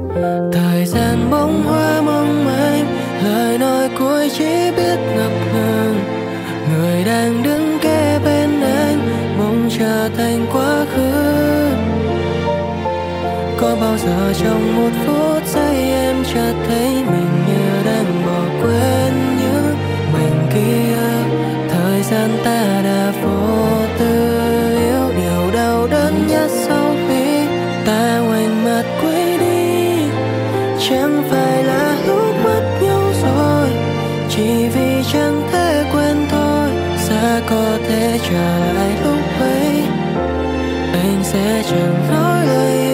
Thời gian bông hoa mong manh, lời nói cuối chỉ biết ngập ngừng. Người đang đứng kế bên anh bỗng trở thành quá khứ. Có bao giờ trong một phút giây em chợt thấy mình như đang bỏ quên những mảnh ký ức. Thời gian ta đã vô tư yêu. Điều đau đớn nhất sau khi ta ngoảnh mặt quay đi, chẳng phải là lúc mất nhau rồi, chỉ vì chẳng thể quên thôi. Xa có thể trở lại lúc ấy, anh sẽ chẳng nói lời